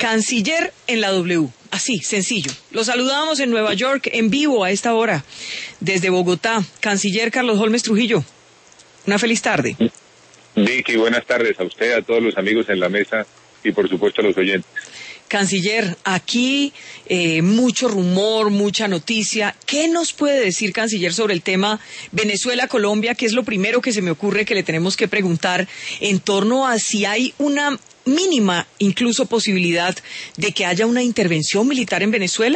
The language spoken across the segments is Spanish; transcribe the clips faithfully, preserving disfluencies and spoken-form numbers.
Canciller en la W, así, sencillo. Lo saludamos en Nueva York, en vivo a esta hora, desde Bogotá. Canciller Carlos Holmes Trujillo, una feliz tarde. Vicky, buenas tardes a usted, a todos los amigos en la mesa y por supuesto a los oyentes. Canciller, aquí eh, mucho rumor, mucha noticia. ¿Qué nos puede decir, Canciller, sobre el tema Venezuela-Colombia? Que es lo primero que se me ocurre que le tenemos que preguntar en torno a si hay una mínima, incluso, posibilidad de que haya una intervención militar en Venezuela.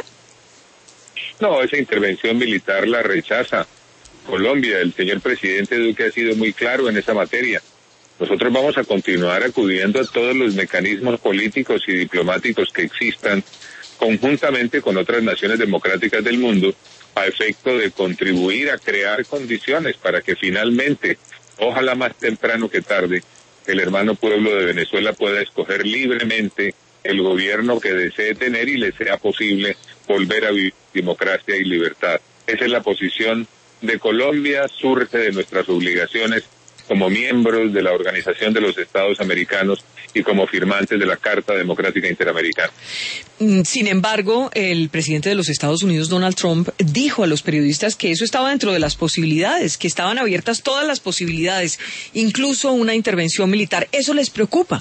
No, esa intervención militar la rechaza Colombia. El señor presidente Duque ha sido muy claro en esa materia. Nosotros vamos a continuar acudiendo a todos los mecanismos políticos y diplomáticos que existan, conjuntamente con otras naciones democráticas del mundo, a efecto de contribuir a crear condiciones para que finalmente, ojalá más temprano que tarde, el hermano pueblo de Venezuela pueda escoger libremente el gobierno que desee tener y le sea posible volver a vivir democracia y libertad. Esa es la posición de Colombia, surge de nuestras obligaciones como miembros de la Organización de los Estados Americanos y como firmantes de la Carta Democrática Interamericana. Sin embargo, el presidente de los Estados Unidos, Donald Trump, dijo a los periodistas que eso estaba dentro de las posibilidades, que estaban abiertas todas las posibilidades, incluso una intervención militar. ¿Eso les preocupa?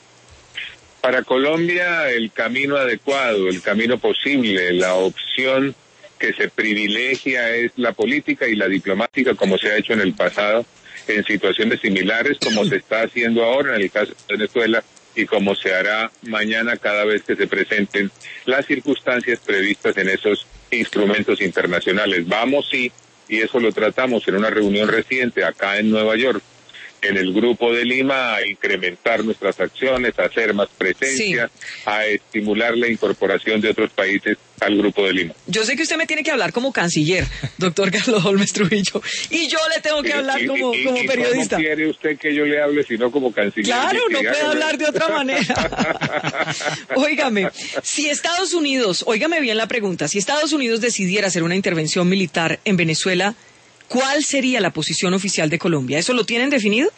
Para Colombia, el camino adecuado, el camino posible, la opción que se privilegia es la política y la diplomática, como se ha hecho en el pasado, en situaciones similares como se está haciendo ahora en el caso de Venezuela y como se hará mañana cada vez que se presenten las circunstancias previstas en esos instrumentos internacionales. Vamos, sí, y eso lo tratamos en una reunión reciente acá en Nueva York, en el Grupo de Lima, a incrementar nuestras acciones, a hacer más presencia, sí, a estimular la incorporación de otros países al Grupo de Lima. Yo sé que usted me tiene que hablar como canciller, doctor Carlos Holmes Trujillo, y yo le tengo que hablar y, como, y, como y periodista. ¿Cómo quiere usted que yo le hable si no como canciller? Claro, no puede hágame. hablar de otra manera. Óigame, si Estados Unidos, óigame bien la pregunta, si Estados Unidos decidiera hacer una intervención militar en Venezuela, ¿cuál sería la posición oficial de Colombia? ¿Eso lo tienen definido?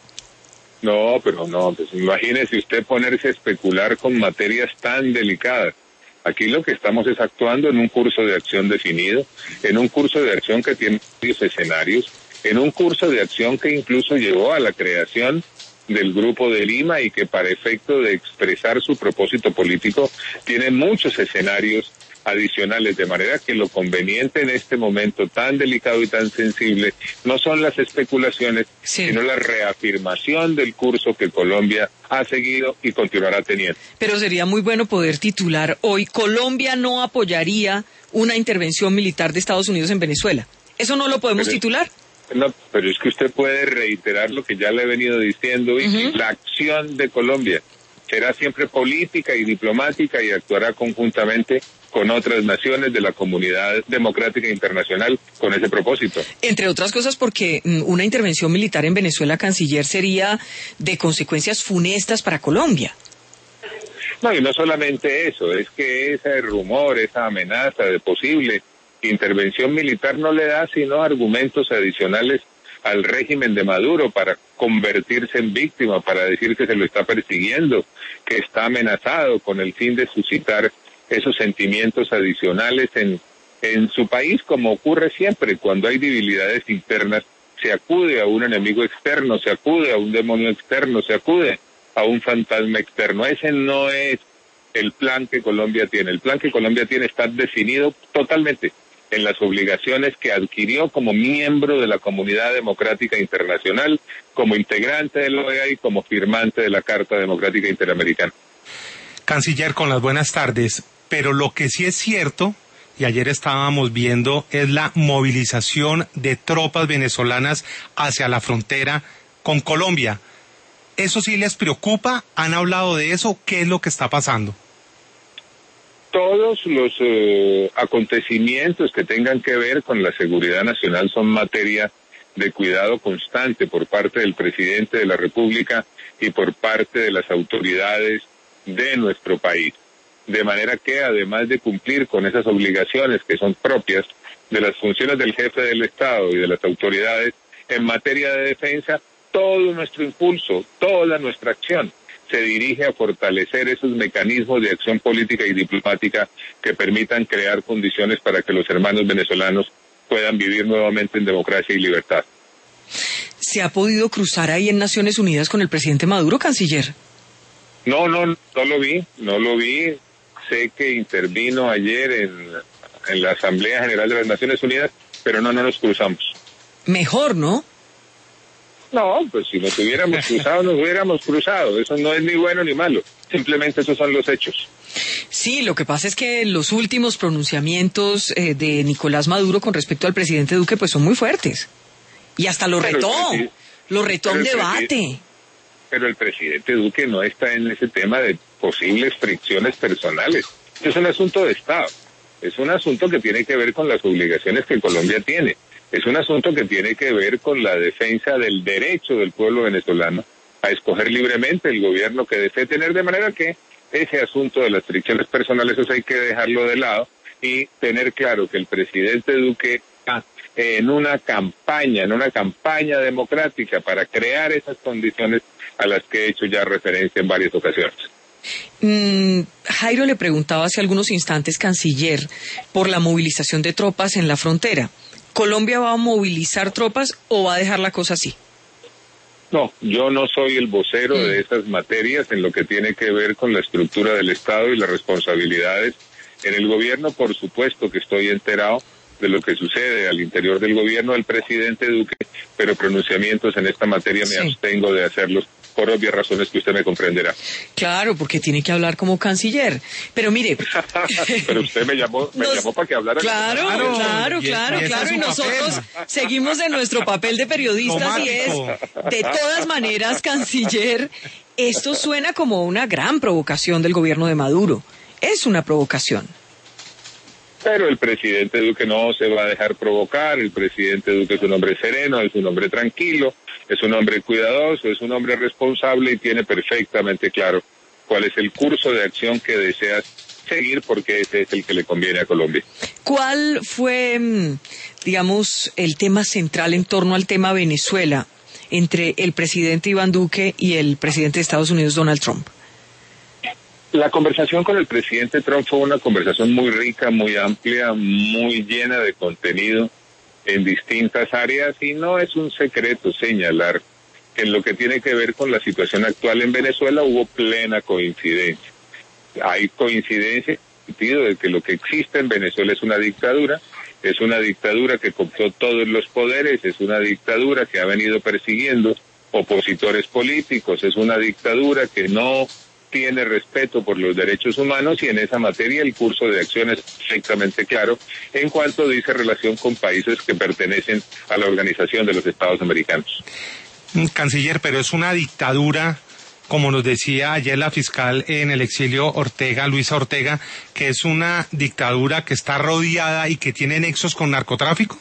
No, pero no, pues imagínese usted ponerse a especular con materias tan delicadas. Aquí lo que estamos es actuando en un curso de acción definido, en un curso de acción que tiene varios escenarios, en un curso de acción que incluso llevó a la creación del Grupo de Lima y que para efecto de expresar su propósito político tiene muchos escenarios adicionales, de manera que lo conveniente en este momento tan delicado y tan sensible no son las especulaciones, sí, sino la reafirmación del curso que Colombia ha seguido y continuará teniendo. Pero sería muy bueno poder titular hoy: Colombia no apoyaría una intervención militar de Estados Unidos en Venezuela. ¿Eso no lo podemos pero, titular? No, pero es que usted puede reiterar lo que ya le he venido diciendo, y uh-huh. la acción de Colombia será siempre política y diplomática y actuará conjuntamente con otras naciones de la comunidad democrática internacional con ese propósito. Entre otras cosas porque una intervención militar en Venezuela, canciller, sería de consecuencias funestas para Colombia. No, y no solamente eso, es que ese rumor, esa amenaza de posible intervención militar no le da sino argumentos adicionales al régimen de Maduro para convertirse en víctima, para decir que se lo está persiguiendo, que está amenazado, con el fin de suscitar esos sentimientos adicionales en, en su país, como ocurre siempre. Cuando hay debilidades internas, se acude a un enemigo externo, se acude a un demonio externo, se acude a un fantasma externo. Ese no es el plan que Colombia tiene. El plan que Colombia tiene está definido totalmente en las obligaciones que adquirió como miembro de la comunidad democrática internacional, como integrante de la O E A y como firmante de la Carta Democrática Interamericana. Canciller, con las buenas tardes, pero lo que sí es cierto, y ayer estábamos viendo, es la movilización de tropas venezolanas hacia la frontera con Colombia. ¿Eso sí les preocupa? ¿Han hablado de eso? ¿Qué es lo que está pasando? Todos los eh, acontecimientos que tengan que ver con la seguridad nacional son materia de cuidado constante por parte del presidente de la República y por parte de las autoridades de nuestro país. De manera que, además de cumplir con esas obligaciones que son propias de las funciones del jefe del Estado y de las autoridades en materia de defensa, todo nuestro impulso, toda nuestra acción se dirige a fortalecer esos mecanismos de acción política y diplomática que permitan crear condiciones para que los hermanos venezolanos puedan vivir nuevamente en democracia y libertad. ¿Se ha podido cruzar ahí en Naciones Unidas con el presidente Maduro, canciller? No, no, no lo vi, no lo vi. Sé que intervino ayer en, en la Asamblea General de las Naciones Unidas, pero no, no nos cruzamos. Mejor, ¿no? No, pues si nos hubiéramos cruzado, nos hubiéramos cruzado. Eso no es ni bueno ni malo. Simplemente esos son los hechos. Sí, lo que pasa es que los últimos pronunciamientos eh, de Nicolás Maduro con respecto al presidente Duque pues son muy fuertes. Y hasta lo pero retó, presi- lo retó a un debate. Presi- pero el presidente Duque no está en ese tema de posibles fricciones personales. Es un asunto de Estado. Es un asunto que tiene que ver con las obligaciones que Colombia tiene. Es un asunto que tiene que ver con la defensa del derecho del pueblo venezolano a escoger libremente el gobierno que desee tener, de manera que ese asunto de las fricciones personales, eso hay que dejarlo de lado y tener claro que el presidente Duque está en una campaña, en una campaña democrática para crear esas condiciones a las que he hecho ya referencia en varias ocasiones. Mm, Jairo le preguntaba hace algunos instantes, canciller, por la movilización de tropas en la frontera. ¿Colombia va a movilizar tropas o va a dejar la cosa así? No, yo no soy el vocero mm. de esas materias en lo que tiene que ver con la estructura del Estado y las responsabilidades en el gobierno. Por supuesto que estoy enterado de lo que sucede al interior del gobierno del presidente Duque, pero pronunciamientos en esta materia me sí. abstengo de hacerlos por obvias razones que usted me comprenderá. Claro, porque tiene que hablar como canciller. Pero mire... Pero usted me llamó, me Nos... llamó para que hablara. Claro, claro, claro, y, claro, y claro. Y nosotros papel. seguimos en nuestro papel de periodistas Tomático. Y es, de todas maneras, canciller, esto suena como una gran provocación del gobierno de Maduro. Es una provocación. Pero el presidente Duque no se va a dejar provocar. El presidente Duque es un hombre sereno, es un hombre tranquilo, es un hombre cuidadoso, es un hombre responsable y tiene perfectamente claro cuál es el curso de acción que deseas seguir, porque ese es el que le conviene a Colombia. ¿Cuál fue, digamos, el tema central en torno al tema Venezuela entre el presidente Iván Duque y el presidente de Estados Unidos, Donald Trump? La conversación con el presidente Trump fue una conversación muy rica, muy amplia, muy llena de contenido en distintas áreas, y no es un secreto señalar que en lo que tiene que ver con la situación actual en Venezuela hubo plena coincidencia. Hay coincidencia en el sentido de que lo que existe en Venezuela es una dictadura, es una dictadura que cooptó todos los poderes, es una dictadura que ha venido persiguiendo opositores políticos, es una dictadura que no tiene respeto por los derechos humanos, y en esa materia el curso de acción es perfectamente claro en cuanto dice relación con países que pertenecen a la Organización de los Estados Americanos. Canciller, pero es una dictadura, como nos decía ayer la fiscal en el exilio Ortega, Luisa Ortega, que es una dictadura que está rodeada y que tiene nexos con narcotráfico.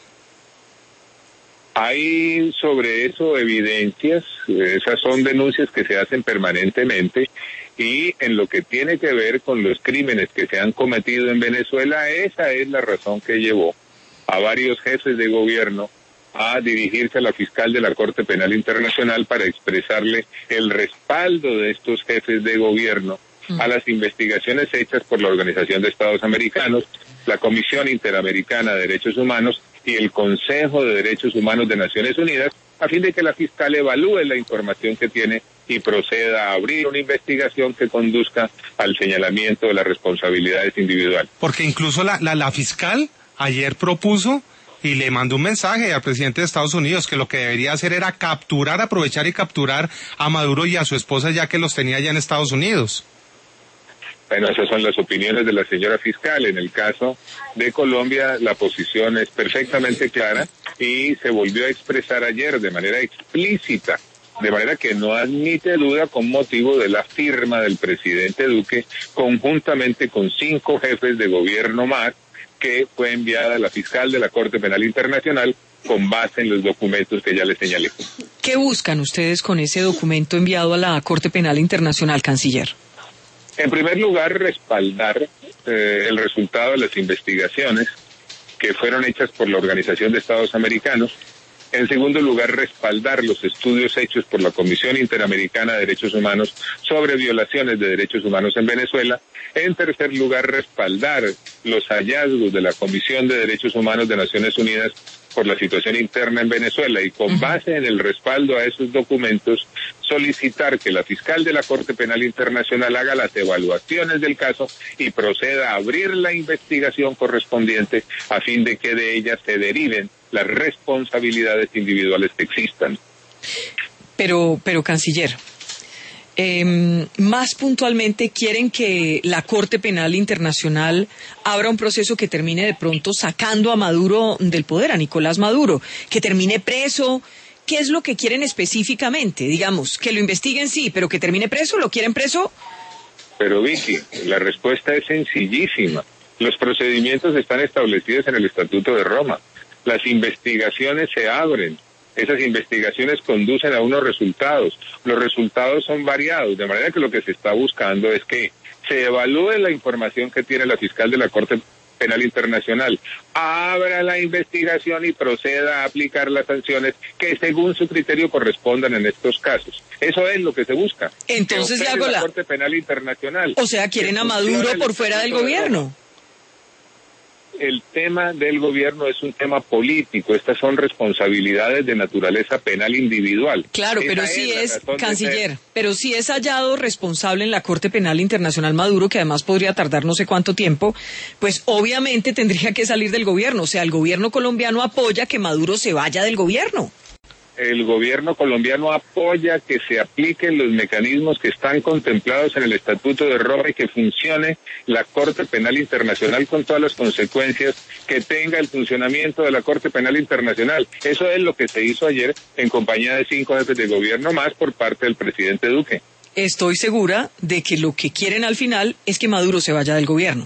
Hay sobre eso evidencias, esas son denuncias que se hacen permanentemente, y en lo que tiene que ver con los crímenes que se han cometido en Venezuela, esa es la razón que llevó a varios jefes de gobierno a dirigirse a la fiscal de la Corte Penal Internacional para expresarle el respaldo de estos jefes de gobierno a las investigaciones hechas por la Organización de Estados Americanos, la Comisión Interamericana de Derechos Humanos y el Consejo de Derechos Humanos de Naciones Unidas, a fin de que la fiscal evalúe la información que tiene y proceda a abrir una investigación que conduzca al señalamiento de las responsabilidades individuales. Porque incluso la, la, la fiscal ayer propuso y le mandó un mensaje al presidente de Estados Unidos que lo que debería hacer era capturar, aprovechar y capturar a Maduro y a su esposa, ya que los tenía ya en Estados Unidos. Bueno, esas son las opiniones de la señora fiscal. En el caso de Colombia, la posición es perfectamente clara y se volvió a expresar ayer de manera explícita, de manera que no admite duda, con motivo de la firma del presidente Duque, conjuntamente con cinco jefes de gobierno más, que fue enviada a la fiscal de la Corte Penal Internacional con base en los documentos que ya les señalé. ¿Qué buscan ustedes con ese documento enviado a la Corte Penal Internacional, canciller? En primer lugar, respaldar eh, el resultado de las investigaciones que fueron hechas por la Organización de Estados Americanos En segundo lugar, respaldar los estudios hechos por la Comisión Interamericana de Derechos Humanos sobre violaciones de derechos humanos en Venezuela. En tercer lugar, respaldar los hallazgos de la Comisión de Derechos Humanos de Naciones Unidas por la situación interna en Venezuela y con base en el respaldo a esos documentos, solicitar que la fiscal de la Corte Penal Internacional haga las evaluaciones del caso y proceda a abrir la investigación correspondiente a fin de que de ella se deriven las responsabilidades individuales que existan. Pero, pero canciller, eh, más puntualmente, ¿quieren que la Corte Penal Internacional abra un proceso que termine de pronto sacando a Maduro del poder, a Nicolás Maduro, que termine preso? ¿Qué es lo que quieren específicamente? Digamos, que lo investiguen, sí, pero que termine preso, ¿lo quieren preso? Pero Vicky, la respuesta es sencillísima. Los procedimientos están establecidos en el Estatuto de Roma. Las investigaciones se abren. Esas investigaciones conducen a unos resultados. Los resultados son variados, de manera que lo que se está buscando es que se evalúe la información que tiene la fiscal de la Corte Penal Internacional, abra la investigación y proceda a aplicar las sanciones que según su criterio correspondan en estos casos. Eso es lo que se busca. Entonces le hago la... la Corte Penal Internacional. O sea, quieren a Maduro por fuera del gobierno. El tema del gobierno es un tema político. Estas son responsabilidades de naturaleza penal individual. Claro, pero sí es, canciller, pero sí es hallado responsable en la Corte Penal Internacional Maduro, que además podría tardar no sé cuánto tiempo, pues obviamente tendría que salir del gobierno. O sea, el gobierno colombiano apoya que Maduro se vaya del gobierno. El gobierno colombiano apoya que se apliquen los mecanismos que están contemplados en el Estatuto de Roma y que funcione la Corte Penal Internacional con todas las consecuencias que tenga el funcionamiento de la Corte Penal Internacional. Eso es lo que se hizo ayer en compañía de cinco jefes de gobierno más por parte del presidente Duque. Estoy segura de que lo que quieren al final es que Maduro se vaya del gobierno.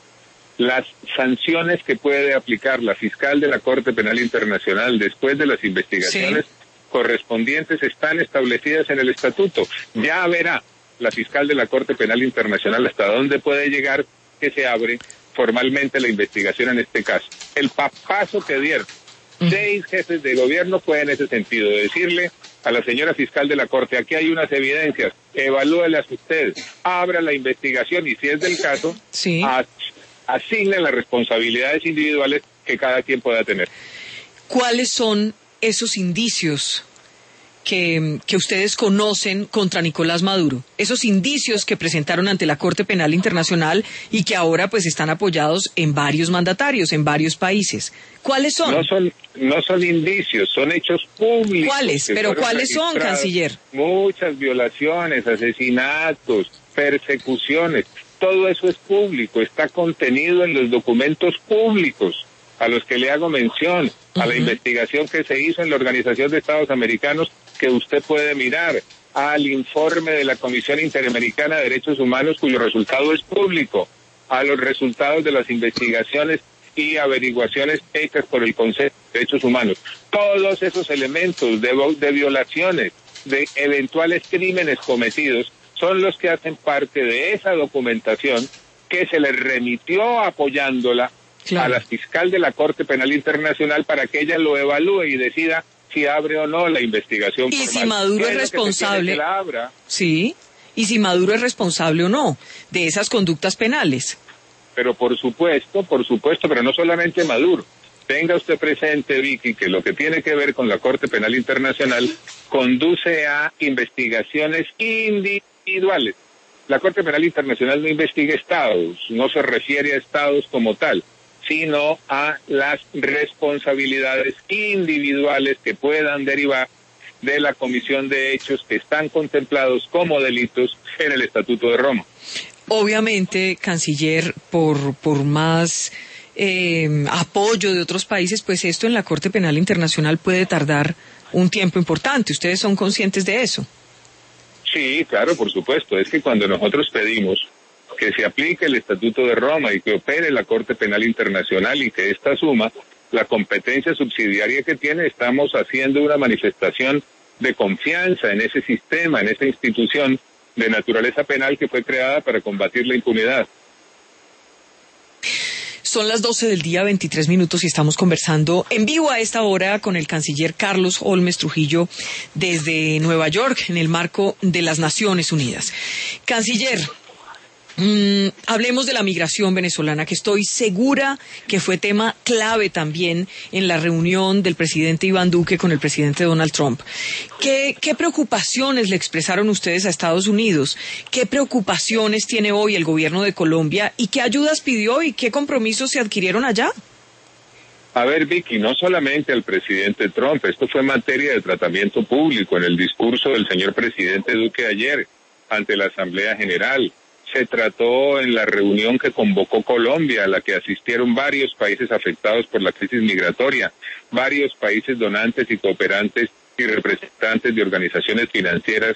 Las sanciones que puede aplicar la fiscal de la Corte Penal Internacional después de las investigaciones sí. correspondientes están establecidas en el estatuto. Ya verá la fiscal de la Corte Penal Internacional hasta dónde puede llegar que se abre formalmente la investigación en este caso. El papazo que dieron uh-huh. seis jefes de gobierno fue en ese sentido, de decirle a la señora fiscal de la Corte, aquí hay unas evidencias, evalúelas usted, abra la investigación y si es del caso, sí. a asignen las responsabilidades individuales que cada quien pueda tener. ¿Cuáles son esos indicios que, que ustedes conocen contra Nicolás Maduro? Esos indicios que presentaron ante la Corte Penal Internacional y que ahora pues están apoyados en varios mandatarios, en varios países. ¿Cuáles son? No son, no son indicios, son hechos públicos. ¿Cuáles? ¿Pero cuáles son, canciller? Muchas violaciones, asesinatos, persecuciones. Todo eso es público, está contenido en los documentos públicos a los que le hago mención, uh-huh. a la investigación que se hizo en la Organización de Estados Americanos que usted puede mirar, al informe de la Comisión Interamericana de Derechos Humanos cuyo resultado es público, a los resultados de las investigaciones y averiguaciones hechas por el Consejo de Derechos Humanos. Todos esos elementos de, de violaciones, de eventuales crímenes cometidos, son los que hacen parte de esa documentación que se le remitió apoyándola claro. a la fiscal de la Corte Penal Internacional para que ella lo evalúe y decida si abre o no la investigación y formal. Si Maduro es responsable, que la abra. Sí, y si Maduro es responsable o no de esas conductas penales. Pero por supuesto, por supuesto, pero no solamente Maduro. Tenga usted presente, Vicky, que lo que tiene que ver con la Corte Penal Internacional conduce a investigaciones individuales. individuales. La Corte Penal Internacional no investiga estados, no se refiere a estados como tal, sino a las responsabilidades individuales que puedan derivar de la comisión de hechos que están contemplados como delitos en el Estatuto de Roma. Obviamente, canciller, por, por más eh, apoyo de otros países, pues esto en la Corte Penal Internacional puede tardar un tiempo importante. ¿Ustedes son conscientes de eso? Sí, claro, por supuesto. Es que cuando nosotros pedimos que se aplique el Estatuto de Roma y que opere la Corte Penal Internacional y que ésta asuma la competencia subsidiaria que tiene, estamos haciendo una manifestación de confianza en ese sistema, en esa institución de naturaleza penal que fue creada para combatir la impunidad. Son las doce del día, veintitrés minutos, y estamos conversando en vivo a esta hora con el canciller Carlos Holmes Trujillo desde Nueva York, en el marco de las Naciones Unidas. Canciller, mmm, hablemos de la migración venezolana, que estoy segura que fue tema clave también en la reunión del presidente Iván Duque con el presidente Donald Trump. ¿Qué, qué preocupaciones le expresaron ustedes a Estados Unidos? ¿Qué preocupaciones tiene hoy el gobierno de Colombia? ¿Y qué ayudas pidió y qué compromisos se adquirieron allá? A ver, Vicky, no solamente al presidente Trump, esto fue materia de tratamiento público en el discurso del señor presidente Duque ayer ante la Asamblea General. Se trató en la reunión que convocó Colombia, a la que asistieron varios países afectados por la crisis migratoria, varios países donantes y cooperantes y representantes de organizaciones financieras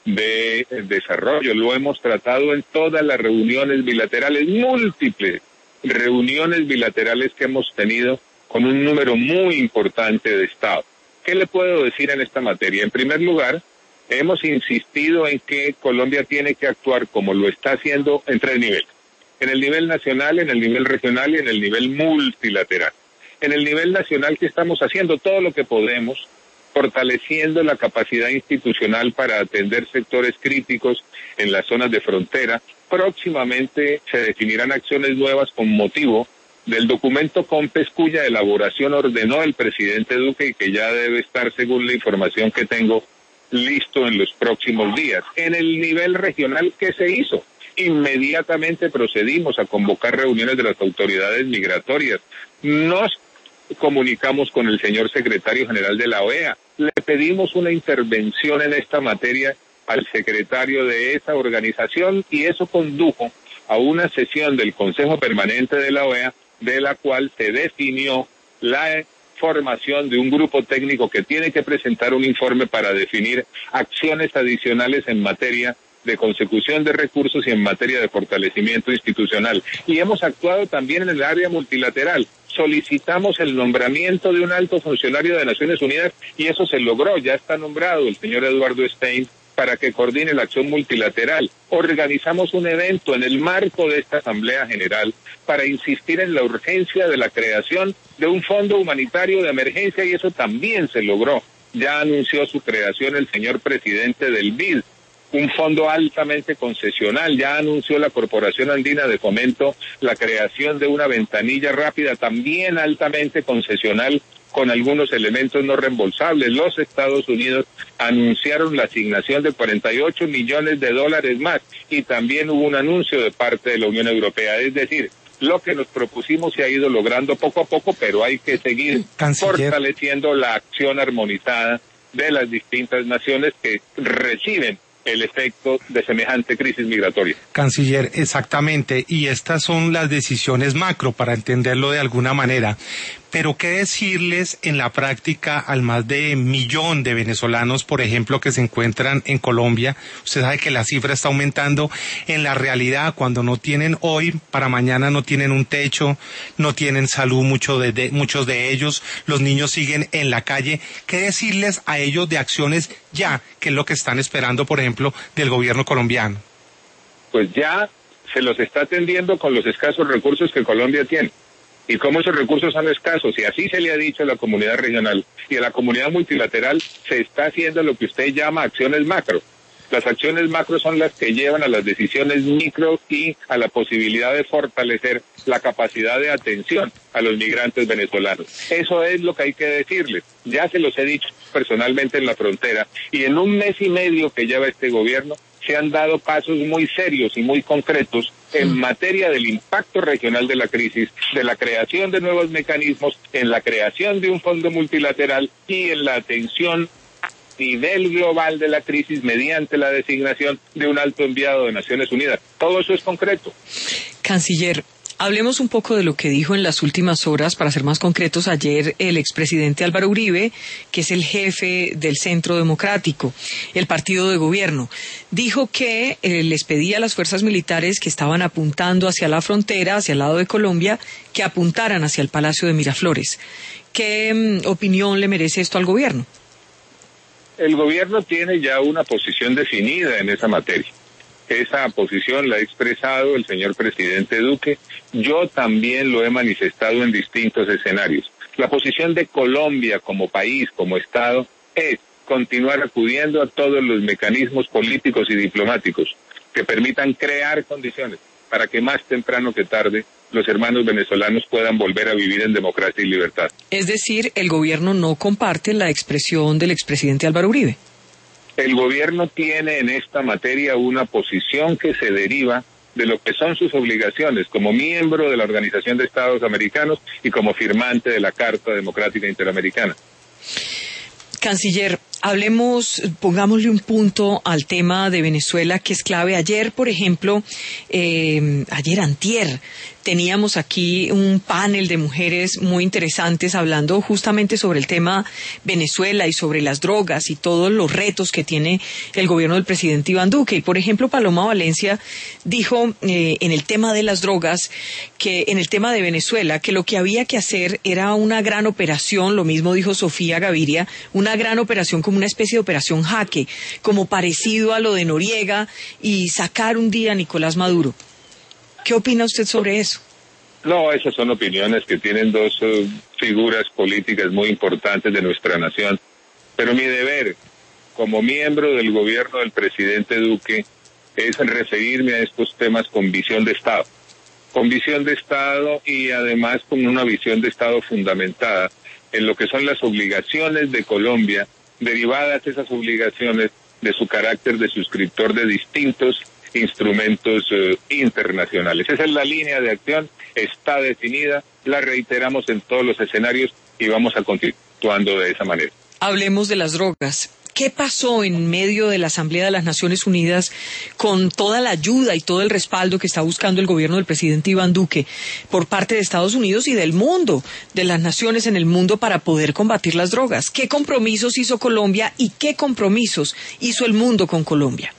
de desarrollo. Lo hemos tratado en todas las reuniones bilaterales, múltiples reuniones bilaterales que hemos tenido con un número muy importante de estados. ¿Qué le puedo decir en esta materia? En primer lugar, hemos insistido en que Colombia tiene que actuar como lo está haciendo en tres niveles. En el nivel nacional, en el nivel regional y en el nivel multilateral. En el nivel nacional, ¿qué estamos haciendo? Todo lo que podemos, fortaleciendo la capacidad institucional para atender sectores críticos en las zonas de frontera. Próximamente se definirán acciones nuevas con motivo del documento COMPES, cuya elaboración ordenó el presidente Duque y que ya debe estar, según la información que tengo, listo en los próximos días. En el nivel regional, ¿qué se hizo? Inmediatamente procedimos a convocar reuniones de las autoridades migratorias. Nos comunicamos con el señor secretario general de la O E A. Le pedimos una intervención en esta materia al secretario de esa organización y eso condujo a una sesión del Consejo Permanente de la O E A, de la cual se definió la formación de un grupo técnico que tiene que presentar un informe para definir acciones adicionales en materia de consecución de recursos y en materia de fortalecimiento institucional. Y hemos actuado también en el área multilateral. Solicitamos el nombramiento de un alto funcionario de Naciones Unidas y eso se logró, ya está nombrado el señor Eduardo Stein para que coordine la acción multilateral. Organizamos un evento en el marco de esta Asamblea General para insistir en la urgencia de la creación de un fondo humanitario de emergencia y eso también se logró. Ya anunció su creación el señor presidente del B I D, un fondo altamente concesional. Ya anunció la Corporación Andina de Fomento la creación de una ventanilla rápida también altamente concesional con algunos elementos no reembolsables. Los Estados Unidos anunciaron la asignación de cuarenta y ocho millones de dólares más y también hubo un anuncio de parte de la Unión Europea. Es decir, lo que nos propusimos se ha ido logrando poco a poco, pero hay que seguir Canciller. fortaleciendo la acción armonizada de las distintas naciones que reciben el efecto de semejante crisis migratoria. Canciller, exactamente, y estas son las decisiones macro, para entenderlo de alguna manera. Pero ¿qué decirles en la práctica al más de millón de venezolanos, por ejemplo, que se encuentran en Colombia? Usted sabe que la cifra está aumentando. En la realidad, cuando no tienen hoy, para mañana no tienen un techo, no tienen salud, mucho de, de, muchos de ellos, los niños siguen en la calle. ¿Qué decirles a ellos de acciones ya, que es lo que están esperando, por ejemplo, del gobierno colombiano? Pues ya se los está atendiendo con los escasos recursos que Colombia tiene. Y como esos recursos son escasos, y así se le ha dicho a la comunidad regional y a la comunidad multilateral, se está haciendo lo que usted llama acciones macro. Las acciones macro son las que llevan a las decisiones micro y a la posibilidad de fortalecer la capacidad de atención a los migrantes venezolanos. Eso es lo que hay que decirles. Ya se los he dicho personalmente en la frontera, y en un mes y medio que lleva este gobierno, se han dado pasos muy serios y muy concretos en materia del impacto regional de la crisis, de la creación de nuevos mecanismos, en la creación de un fondo multilateral y en la atención a nivel global de la crisis mediante la designación de un alto enviado de Naciones Unidas. Todo eso es concreto. Canciller, hablemos un poco de lo que dijo en las últimas horas, para ser más concretos, ayer el expresidente Álvaro Uribe, que es el jefe del Centro Democrático, el partido de gobierno. Dijo que eh, les pedía a las fuerzas militares que estaban apuntando hacia la frontera, hacia el lado de Colombia, que apuntaran hacia el Palacio de Miraflores. ¿Qué mm, opinión le merece esto al gobierno? El gobierno tiene ya una posición definida en esa materia. Esa posición la ha expresado el señor presidente Duque. Yo también lo he manifestado en distintos escenarios. La posición de Colombia como país, como Estado, es continuar acudiendo a todos los mecanismos políticos y diplomáticos que permitan crear condiciones para que más temprano que tarde los hermanos venezolanos puedan volver a vivir en democracia y libertad. Es decir, el gobierno no comparte la expresión del expresidente Álvaro Uribe. El gobierno tiene en esta materia una posición que se deriva de lo que son sus obligaciones como miembro de la Organización de Estados Americanos y como firmante de la Carta Democrática Interamericana. Canciller, hablemos, pongámosle un punto al tema de Venezuela que es clave. Ayer, por ejemplo, eh, ayer antier, teníamos aquí un panel de mujeres muy interesantes hablando justamente sobre el tema Venezuela y sobre las drogas y todos los retos que tiene el gobierno del presidente Iván Duque. Y, por ejemplo, Paloma Valencia dijo eh, en el tema de las drogas, que en el tema de Venezuela, que lo que había que hacer era una gran operación, lo mismo dijo Sofía Gaviria, una gran operación como una especie de operación Jaque, como parecido a lo de Noriega y sacar un día a Nicolás Maduro. ¿Qué opina usted sobre eso? No, esas son opiniones que tienen dos uh, figuras políticas muy importantes de nuestra nación. Pero mi deber, como miembro del gobierno del presidente Duque, es referirme a estos temas con visión de Estado. Con visión de Estado y además con una visión de Estado fundamentada en lo que son las obligaciones de Colombia, derivadas esas obligaciones de su carácter de suscriptor de distintos instrumentos eh, internacionales. Esa es la línea de acción, está definida, la reiteramos en todos los escenarios y vamos a continuando de esa manera. Hablemos de las drogas. ¿Qué pasó en medio de la Asamblea de las Naciones Unidas con toda la ayuda y todo el respaldo que está buscando el gobierno del presidente Iván Duque por parte de Estados Unidos y del mundo, de las naciones en el mundo para poder combatir las drogas? ¿Qué compromisos hizo Colombia y qué compromisos hizo el mundo con Colombia?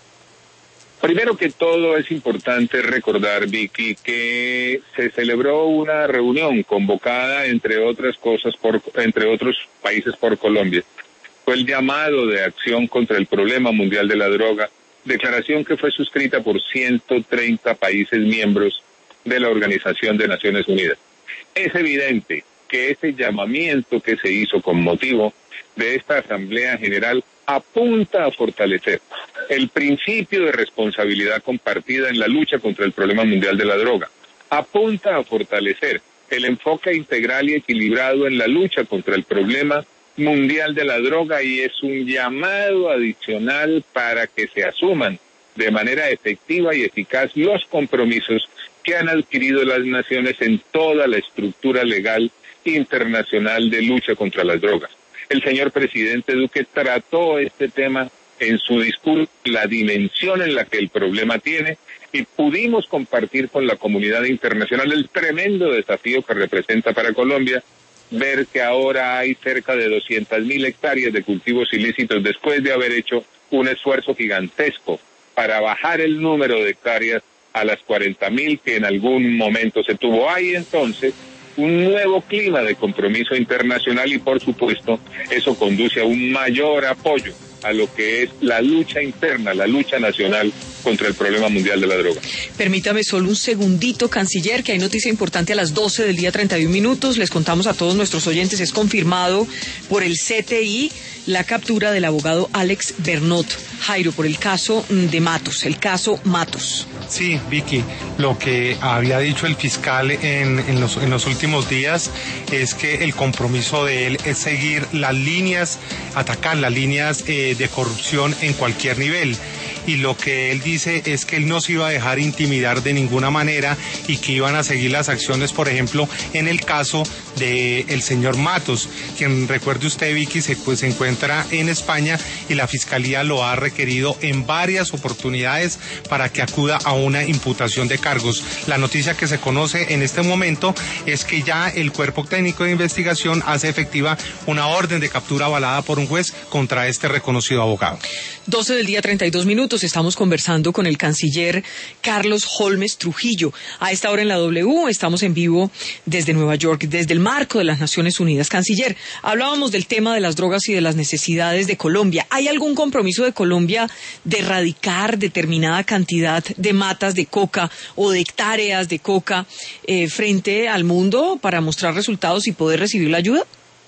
Primero que todo es importante recordar, Vicky, que se celebró una reunión convocada, entre otras cosas, por, entre otros países por Colombia. Fue el llamado de acción contra el problema mundial de la droga, declaración que fue suscrita por ciento treinta países miembros de la Organización de Naciones Unidas. Es evidente que ese llamamiento que se hizo con motivo de esta Asamblea General apunta a fortalecer el principio de responsabilidad compartida en la lucha contra el problema mundial de la droga, apunta a fortalecer el enfoque integral y equilibrado en la lucha contra el problema mundial de la droga y es un llamado adicional para que se asuman de manera efectiva y eficaz los compromisos que han adquirido las naciones en toda la estructura legal internacional de lucha contra las drogas. El señor presidente Duque trató este tema en su discurso, la dimensión en la que el problema tiene, y pudimos compartir con la comunidad internacional el tremendo desafío que representa para Colombia ver que ahora hay cerca de doscientas mil hectáreas de cultivos ilícitos después de haber hecho un esfuerzo gigantesco para bajar el número de hectáreas a las cuarenta mil que en algún momento se tuvo. Hay entonces un nuevo clima de compromiso internacional y por supuesto eso conduce a un mayor apoyo a lo que es la lucha interna, la lucha nacional contra el problema mundial de la droga. Permítame solo un segundito, canciller, que hay noticia importante a las doce del día treinta y un minutos. Les contamos a todos nuestros oyentes, es confirmado por el C T I la captura del abogado Alex Bernot, Jairo, por el caso de Matos, el caso Matos. Sí, Vicky, lo que había dicho el fiscal en, en, los, en los últimos días es que el compromiso de él es seguir las líneas, atacar las líneas eh, de corrupción en cualquier nivel. Y lo que él dice es que él no se iba a dejar intimidar de ninguna manera y que iban a seguir las acciones, por ejemplo, en el caso del señor Matos, quien, recuerde usted, Vicky, se, pues, se encuentra en España y la Fiscalía lo ha requerido en varias oportunidades para que acuda a una imputación de cargos. La noticia que se conoce en este momento es que ya el Cuerpo Técnico de Investigación hace efectiva una orden de captura avalada por un juez contra este reconocido abogado. doce del día treinta y dos minutos. minutos estamos conversando con el canciller Carlos Holmes Trujillo. A esta hora en la W estamos en vivo desde Nueva York, desde el marco de las Naciones Unidas. Canciller, hablábamos del tema de las drogas y de las necesidades de Colombia. ¿Hay algún compromiso de Colombia de erradicar determinada cantidad de matas de coca o de hectáreas de coca eh, frente al mundo para mostrar resultados y poder recibir la ayuda?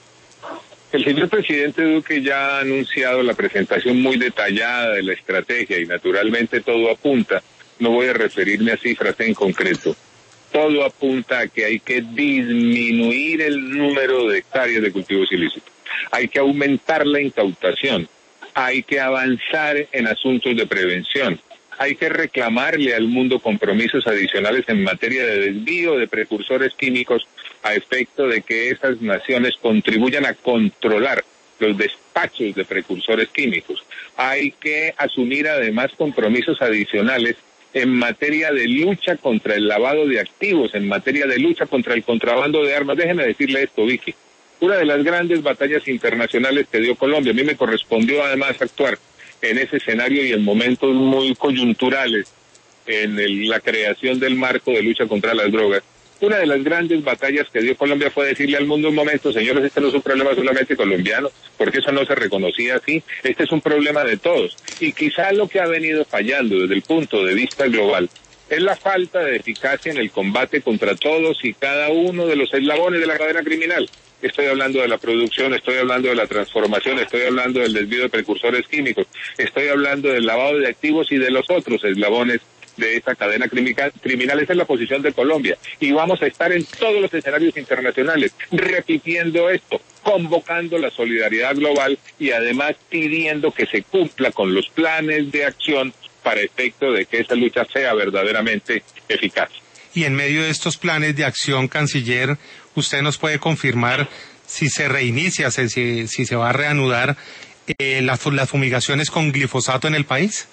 El señor presidente Duque ya ha anunciado la presentación muy detallada de la estrategia y naturalmente todo apunta, no voy a referirme a cifras en concreto, todo apunta a que hay que disminuir el número de hectáreas de cultivos ilícitos, hay que aumentar la incautación, hay que avanzar en asuntos de prevención, hay que reclamarle al mundo compromisos adicionales en materia de desvío de precursores químicos a efecto de que esas naciones contribuyan a controlar los despachos de precursores químicos. Hay que asumir además compromisos adicionales en materia de lucha contra el lavado de activos, en materia de lucha contra el contrabando de armas. Déjeme decirle esto, Vicky. Una de las grandes batallas internacionales que dio Colombia, a mí me correspondió además actuar en ese escenario y en momentos muy coyunturales en el, la creación del marco de lucha contra las drogas. Una de las grandes batallas que dio Colombia fue decirle al mundo un momento, señores, este no es un problema solamente colombiano, porque eso no se reconocía así, este es un problema de todos. Y quizá lo que ha venido fallando desde el punto de vista global es la falta de eficacia en el combate contra todos y cada uno de los eslabones de la cadena criminal. Estoy hablando de la producción, estoy hablando de la transformación, estoy hablando del desvío de precursores químicos, estoy hablando del lavado de activos y de los otros eslabones de esa cadena criminal. Esa es la posición de Colombia y vamos a estar en todos los escenarios internacionales repitiendo esto, convocando la solidaridad global y además pidiendo que se cumpla con los planes de acción para efecto de que esa lucha sea verdaderamente eficaz. Y en medio de estos planes de acción, canciller, ¿usted nos puede confirmar si se reinicia, si, si, si se va a reanudar eh, las, las fumigaciones con glifosato en el país?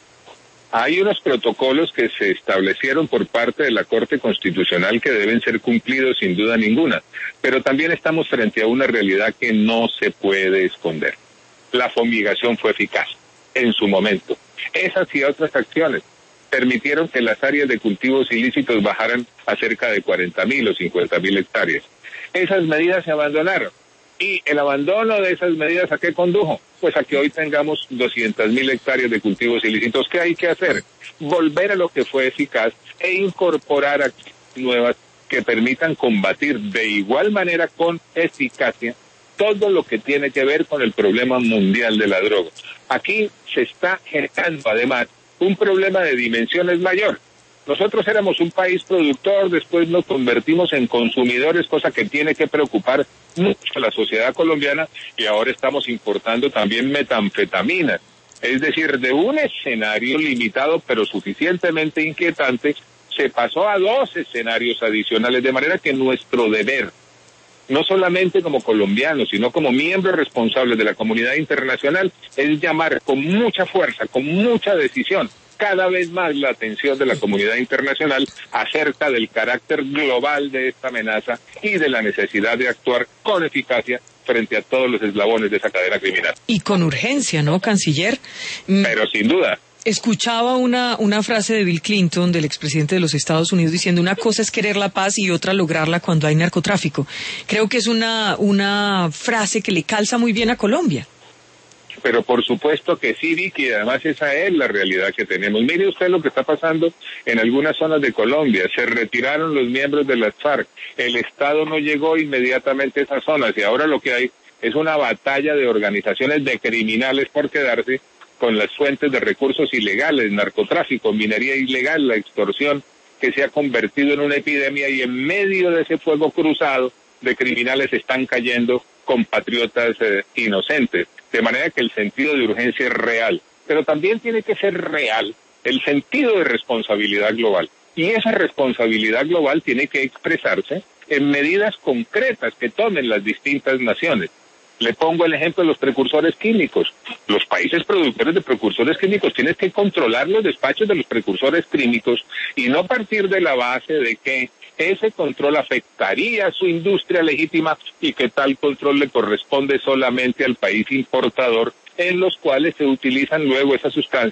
Hay unos protocolos que se establecieron por parte de la Corte Constitucional que deben ser cumplidos sin duda ninguna, pero también estamos frente a una realidad que no se puede esconder. La fumigación fue eficaz en su momento. Esas y otras acciones permitieron que las áreas de cultivos ilícitos bajaran a cerca de cuarenta mil o cincuenta mil hectáreas. Esas medidas se abandonaron. Y el abandono de esas medidas, ¿a qué condujo? Pues a que hoy tengamos doscientas mil hectáreas de cultivos ilícitos. ¿Qué hay que hacer? Volver a lo que fue eficaz e incorporar acciones nuevas que permitan combatir de igual manera con eficacia todo lo que tiene que ver con el problema mundial de la droga. Aquí se está generando además un problema de dimensiones mayor. Nosotros éramos un país productor, después nos convertimos en consumidores, cosa que tiene que preocupar mucho a la sociedad colombiana, y ahora estamos importando también metanfetamina. Es decir, de un escenario limitado pero suficientemente inquietante, se pasó a dos escenarios adicionales, de manera que nuestro deber, no solamente como colombianos, sino como miembros responsables de la comunidad internacional, es llamar con mucha fuerza, con mucha decisión, cada vez más la atención de la comunidad internacional acerca del carácter global de esta amenaza y de la necesidad de actuar con eficacia frente a todos los eslabones de esa cadena criminal. Y con urgencia, ¿no, canciller? Pero sin duda. Escuchaba una, una frase de Bill Clinton, del expresidente de los Estados Unidos, diciendo una cosa es querer la paz y otra lograrla cuando hay narcotráfico. Creo que es una, una frase que le calza muy bien a Colombia. Pero por supuesto que sí, Vicky, y además esa es la realidad que tenemos. Mire usted lo que está pasando en algunas zonas de Colombia. Se retiraron los miembros de las FARC. El Estado no llegó inmediatamente a esas zonas y ahora lo que hay es una batalla de organizaciones de criminales por quedarse con las fuentes de recursos ilegales, narcotráfico, minería ilegal, la extorsión, que se ha convertido en una epidemia, y en medio de ese fuego cruzado de criminales están cayendo compatriotas eh, inocentes. De manera que el sentido de urgencia es real, pero también tiene que ser real el sentido de responsabilidad global. Y esa responsabilidad global tiene que expresarse en medidas concretas que tomen las distintas naciones. Le pongo el ejemplo de los precursores químicos. Los países productores de precursores químicos tienen que controlar los despachos de los precursores químicos y no partir de la base de que ese control afectaría a su industria legítima y que tal control le corresponde solamente al país importador, en los cuales se utilizan luego esas sustancias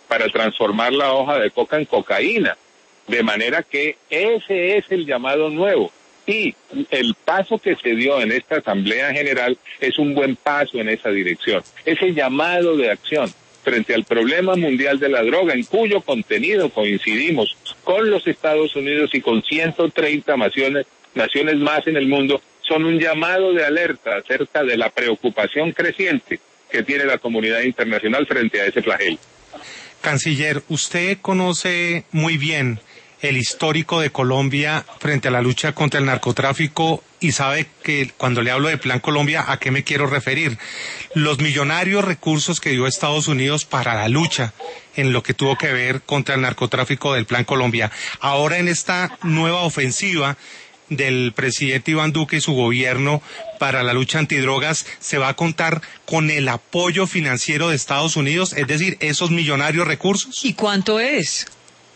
para transformar la hoja de coca en cocaína. De manera que ese es el llamado nuevo. Y el paso que se dio en esta Asamblea General es un buen paso en esa dirección. Ese llamado de acción frente al problema mundial de la droga, en cuyo contenido coincidimos con los Estados Unidos y con ciento treinta naciones, naciones más en el mundo, son un llamado de alerta acerca de la preocupación creciente que tiene la comunidad internacional frente a ese flagelo. Canciller, usted conoce muy bien el histórico de Colombia frente a la lucha contra el narcotráfico y sabe que cuando le hablo de Plan Colombia, ¿a qué me quiero referir? Los millonarios recursos que dio Estados Unidos para la lucha en lo que tuvo que ver contra el narcotráfico del Plan Colombia. Ahora en esta nueva ofensiva del presidente Iván Duque y su gobierno para la lucha antidrogas, ¿se va a contar con el apoyo financiero de Estados Unidos? Es decir, esos millonarios recursos. ¿Y cuánto es?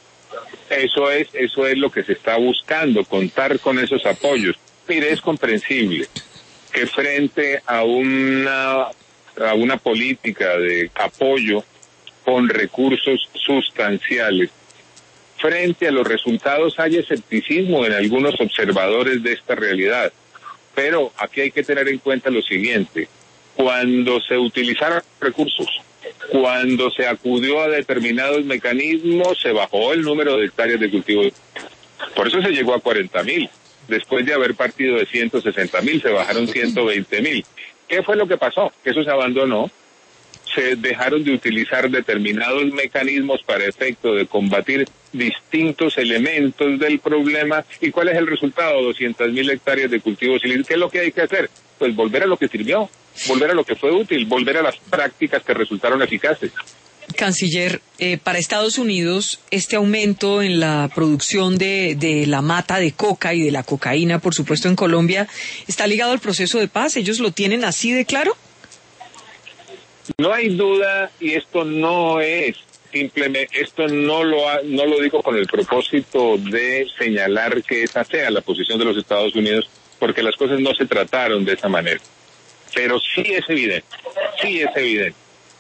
Eso es, eso es lo que se está buscando, contar con esos apoyos. Mire, es comprensible que frente a una, a una política de apoyo con recursos sustanciales, frente a los resultados hay escepticismo en algunos observadores de esta realidad. Pero aquí hay que tener en cuenta lo siguiente: cuando se utilizaron recursos, cuando se acudió a determinados mecanismos, se bajó el número de hectáreas de cultivo. Por eso se llegó a cuarenta mil. Después de haber partido de ciento sesenta mil, se bajaron ciento veinte mil. ¿Qué fue lo que pasó? Que eso se abandonó. Se dejaron de utilizar determinados mecanismos para efecto de combatir distintos elementos del problema. ¿Y cuál es el resultado? doscientas mil hectáreas de cultivos ilícitos. ¿Qué es lo que hay que hacer? Pues volver a lo que sirvió, volver a lo que fue útil, volver a las prácticas que resultaron eficaces. Canciller, eh, para Estados Unidos, este aumento en la producción de, de la mata de coca y de la cocaína, por supuesto, en Colombia, ¿está ligado al proceso de paz? ¿Ellos lo tienen así de claro? No hay duda, y esto no es simplemente, esto no lo ha, no lo digo con el propósito de señalar que esa sea la posición de los Estados Unidos, porque las cosas no se trataron de esa manera. Pero sí es evidente, sí es evidente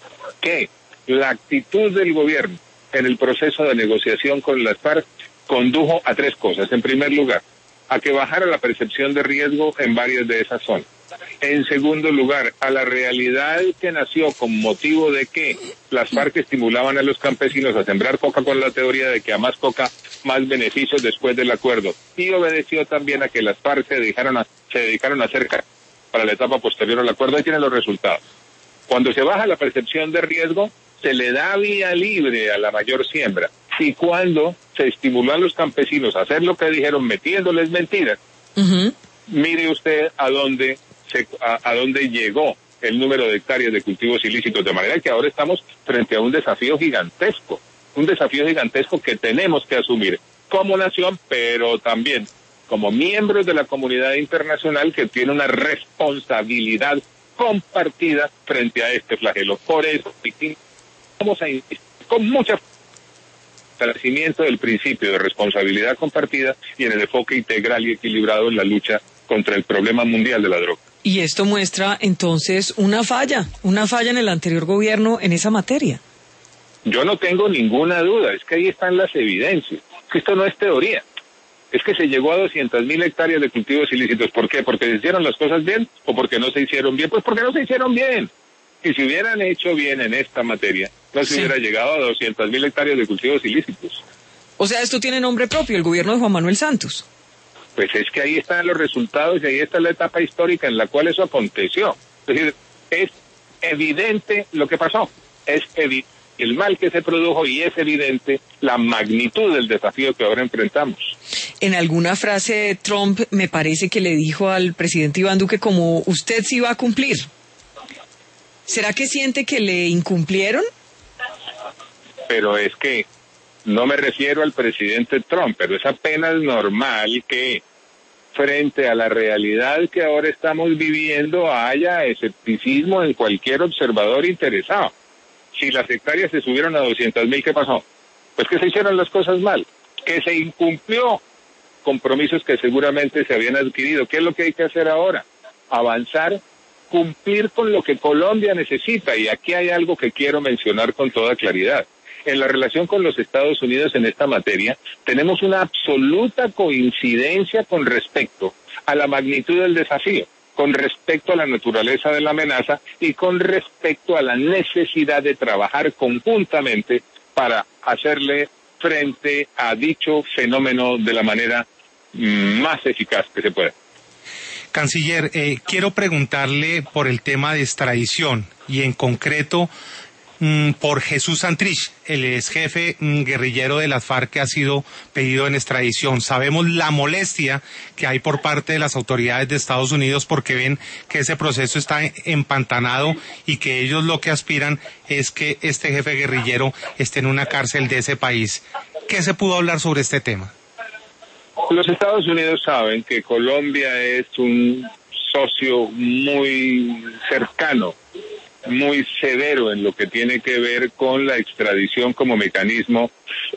que la actitud del gobierno en el proceso de negociación con las FARC condujo a tres cosas. En primer lugar, a que bajara la percepción de riesgo en varias de esas zonas. En segundo lugar, a la realidad que nació con motivo de que las FARC estimulaban a los campesinos a sembrar coca con la teoría de que a más coca, más beneficios después del acuerdo. Y obedeció también a que las FARC se dedicaron a, se dedicaron a hacer para la etapa posterior al acuerdo. Ahí tienen los resultados. Cuando se baja la percepción de riesgo, se le da vía libre a la mayor siembra. Y cuando se estimuló a los campesinos a hacer lo que dijeron, metiéndoles mentiras, uh-huh. Mire usted a dónde se, a, a dónde llegó el número de hectáreas de cultivos ilícitos, de manera que ahora estamos frente a un desafío gigantesco, un desafío gigantesco que tenemos que asumir como nación, pero también como miembros de la comunidad internacional que tiene una responsabilidad compartida frente a este flagelo. Por eso vamos a insistir con mucha establecimiento del principio de responsabilidad compartida y en el enfoque integral y equilibrado en la lucha contra el problema mundial de la droga. Y esto muestra entonces una falla, una falla en el anterior gobierno en esa materia. Yo no tengo ninguna duda, es que ahí están las evidencias, que esto no es teoría, es que se llegó a doscientas mil hectáreas de cultivos ilícitos. ¿Por qué? ¿Porque se hicieron las cosas bien o porque no se hicieron bien? Pues porque no se hicieron bien. Y si hubieran hecho bien en esta materia, no se sí. hubiera llegado a doscientas mil hectáreas de cultivos ilícitos. O sea, esto tiene nombre propio, el gobierno de Juan Manuel Santos. Pues es que ahí están los resultados y ahí está la etapa histórica en la cual eso aconteció. Es decir, es evidente lo que pasó, es evidente el mal que se produjo y es evidente la magnitud del desafío que ahora enfrentamos. En alguna frase Trump me parece que le dijo al presidente Iván Duque como usted sí va a cumplir. ¿Será que siente que le incumplieron? Pero es que no me refiero al presidente Trump, pero es apenas normal que frente a la realidad que ahora estamos viviendo haya escepticismo en cualquier observador interesado. Si las hectáreas se subieron a doscientas mil, ¿qué pasó? Pues que se hicieron las cosas mal, que se incumplió compromisos que seguramente se habían adquirido. ¿Qué es lo que hay que hacer ahora? Avanzar, cumplir con lo que Colombia necesita. Y aquí hay algo que quiero mencionar con toda claridad. en la relación con los Estados Unidos en esta materia, tenemos una absoluta coincidencia con respecto a la magnitud del desafío, con respecto a la naturaleza de la amenaza y con respecto a la necesidad de trabajar conjuntamente para hacerle frente a dicho fenómeno de la manera más eficaz que se pueda. Canciller, eh, quiero preguntarle por el tema de extradición y en concreto mmm, por Jesús Santrich, el ex jefe mmm, guerrillero de las FARC que ha sido pedido en extradición. Sabemos la molestia que hay por parte de las autoridades de Estados Unidos porque ven que ese proceso está empantanado y que ellos lo que aspiran es que este jefe guerrillero esté en una cárcel de ese país. ¿Qué se pudo hablar sobre este tema? Los Estados Unidos saben que Colombia es un socio muy cercano, muy severo en lo que tiene que ver con la extradición como mecanismo,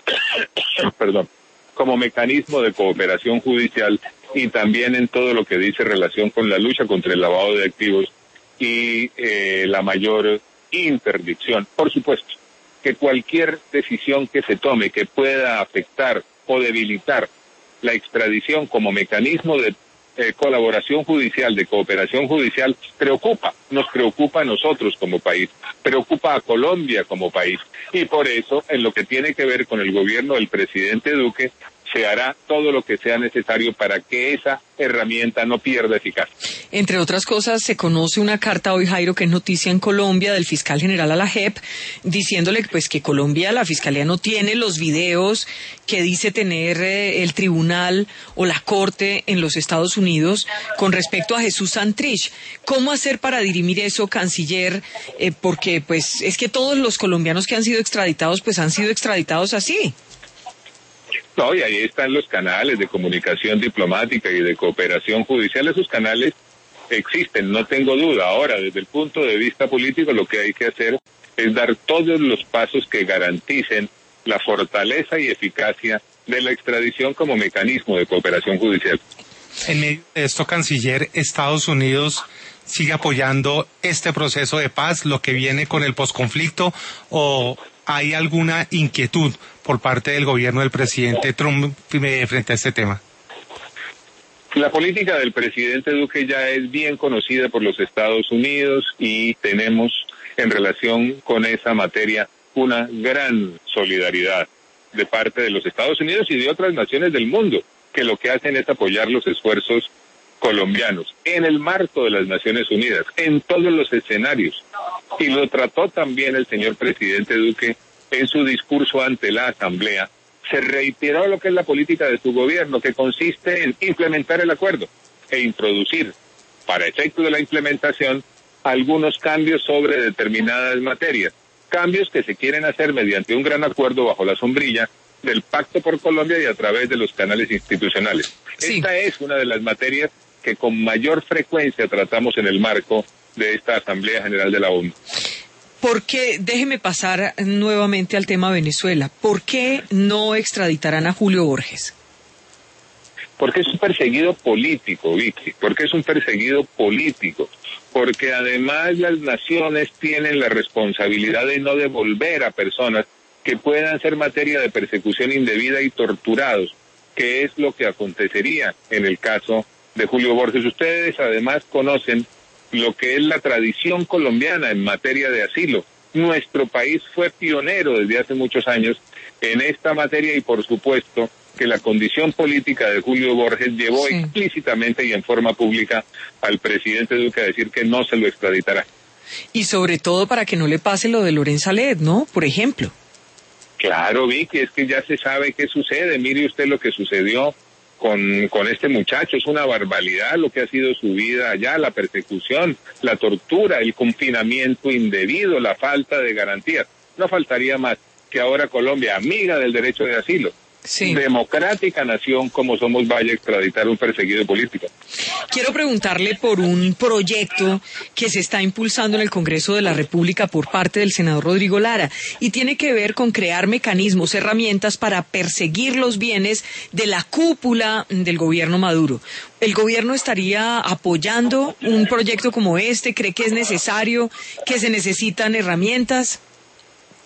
perdón, como mecanismo de cooperación judicial y también en todo lo que dice relación con la lucha contra el lavado de activos y eh, la mayor interdicción. Por supuesto, que cualquier decisión que se tome que pueda afectar o debilitar la extradición como mecanismo de eh, colaboración judicial, de cooperación judicial, preocupa, nos preocupa a nosotros como país, preocupa a Colombia como país, y por eso, en lo que tiene que ver con el gobierno del presidente Duque, se hará todo lo que sea necesario para que esa herramienta no pierda eficacia. Entre otras cosas, se conoce una carta hoy, Jairo, que es noticia en Colombia, del fiscal general a la J E P, diciéndole pues que Colombia, la fiscalía no tiene los videos que dice tener eh, el tribunal o la corte en los Estados Unidos con respecto a Jesús Santrich. ¿Cómo hacer para dirimir eso, canciller? Eh, porque pues es que todos los colombianos que han sido extraditados pues han sido extraditados así. No, y ahí están los canales de comunicación diplomática y de cooperación judicial. Esos canales existen, no tengo duda. Ahora, desde el punto de vista político, lo que hay que hacer es dar todos los pasos que garanticen la fortaleza y eficacia de la extradición como mecanismo de cooperación judicial. En medio de esto, canciller, Estados Unidos sigue apoyando este proceso de paz, lo que viene con el posconflicto, o hay alguna inquietud por parte del gobierno del presidente Trump frente a este tema? La política del presidente Duque ya es bien conocida por los Estados Unidos y tenemos en relación con esa materia una gran solidaridad de parte de los Estados Unidos y de otras naciones del mundo, que lo que hacen es apoyar los esfuerzos colombianos en el marco de las Naciones Unidas, en todos los escenarios. Y lo trató también el señor presidente Duque en su discurso ante la Asamblea. Se reiteró lo que es la política de su gobierno, que consiste en implementar el acuerdo e introducir, para efecto de la implementación, algunos cambios sobre determinadas materias. Cambios que se quieren hacer mediante un gran acuerdo bajo la sombrilla del Pacto por Colombia y a través de los canales institucionales. Sí. Esta es una de las materias que con mayor frecuencia tratamos en el marco de esta Asamblea General de la ONU. ¿Por qué, déjeme pasar nuevamente al tema Venezuela, ¿por qué no extraditarán a Julio Borges? Porque es un perseguido político, Vicky, porque es un perseguido político, porque además las naciones tienen la responsabilidad de no devolver a personas que puedan ser materia de persecución indebida y torturados, que es lo que acontecería en el caso de Julio Borges. Ustedes además conocen lo que es la tradición colombiana en materia de asilo. Nuestro país fue pionero desde hace muchos años en esta materia y por supuesto que la condición política de Julio Borges llevó sí. explícitamente y en forma pública al presidente Duque a decir que no se lo extraditará. Y sobre todo para que no le pase lo de Lorenz Alet, ¿no? Por ejemplo. Claro, Vicky, es que ya se sabe qué sucede. Mire usted lo que sucedió con, con este muchacho. Es una barbaridad lo que ha sido su vida allá, la persecución, la tortura, el confinamiento indebido, la falta de garantías. No faltaría más que ahora Colombia, amiga del derecho de asilo, sí. democrática nación como somos, vaya a extraditar a un perseguido político. Quiero preguntarle por un proyecto que se está impulsando en el Congreso de la República por parte del senador Rodrigo Lara y tiene que ver con crear mecanismos, herramientas para perseguir los bienes de la cúpula del gobierno Maduro. ¿El gobierno estaría apoyando un proyecto como este? ¿Cree que es necesario, que se necesitan herramientas?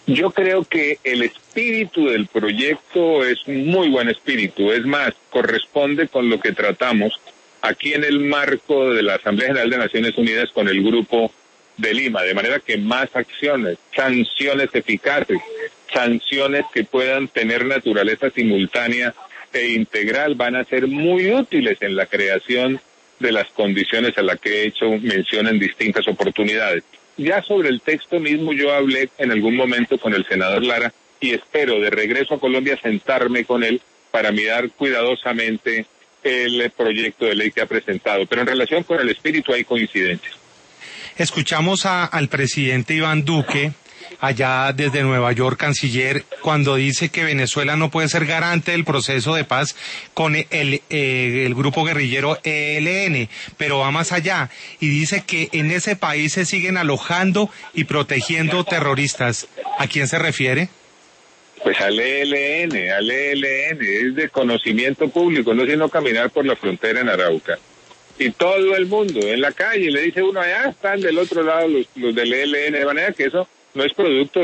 Yo creo que el espíritu del proyecto es un muy buen espíritu, es más, corresponde con lo que tratamos aquí en el marco de la Asamblea General de Naciones Unidas con el Grupo de Lima, de manera que más acciones, sanciones eficaces, sanciones que puedan tener naturaleza simultánea e integral van a ser muy útiles en la creación de las condiciones a las que he hecho mención en distintas oportunidades. Ya sobre el texto mismo yo hablé en algún momento con el senador Lara y espero de regreso a Colombia sentarme con él para mirar cuidadosamente el proyecto de ley que ha presentado. Pero en relación con el espíritu hay coincidencias. Escuchamos a, al presidente Iván Duque, allá desde Nueva York, canciller, cuando dice que Venezuela no puede ser garante del proceso de paz con el, eh, el grupo guerrillero E L N, pero va más allá y dice que en ese país se siguen alojando y protegiendo terroristas. ¿A quién se refiere? Pues al E L N, al E L N, es de conocimiento público, no sino caminar por la frontera en Arauca. Y todo el mundo en la calle le dice uno, allá están del otro lado los, los del E L N, de manera que eso no es producto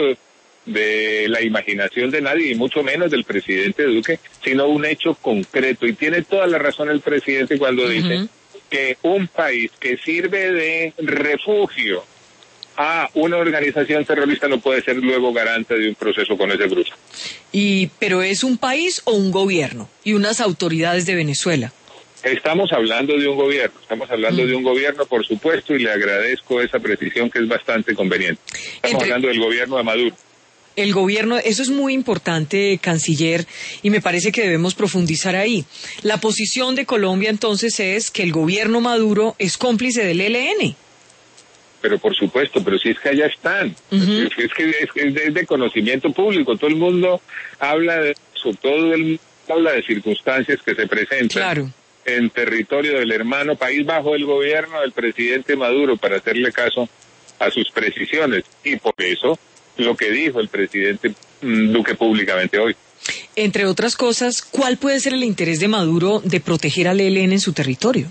de la imaginación de nadie, y mucho menos del presidente Duque, sino un hecho concreto. Y tiene toda la razón el presidente cuando uh-huh. dice que un país que sirve de refugio a una organización terrorista no puede ser luego garante de un proceso con ese grupo. Y, ¿pero es un país o un gobierno y unas autoridades de Venezuela? Estamos hablando de un gobierno, estamos hablando mm. de un gobierno, por supuesto, y le agradezco esa precisión que es bastante conveniente. Estamos Entre... hablando del gobierno de Maduro. El gobierno, eso es muy importante, canciller, y me parece que debemos profundizar ahí. La posición de Colombia entonces es que el gobierno Maduro es cómplice del E L N. Pero por supuesto, pero si es que allá están, uh-huh. es, es que es, es, de, es de conocimiento público, todo el mundo habla de eso, todo el mundo habla de circunstancias que se presentan. Claro. En territorio del hermano país bajo el gobierno del presidente Maduro, para hacerle caso a sus precisiones. Y por eso lo que dijo el presidente Duque públicamente hoy. Entre otras cosas, ¿cuál puede ser el interés de Maduro de proteger al E L N en su territorio?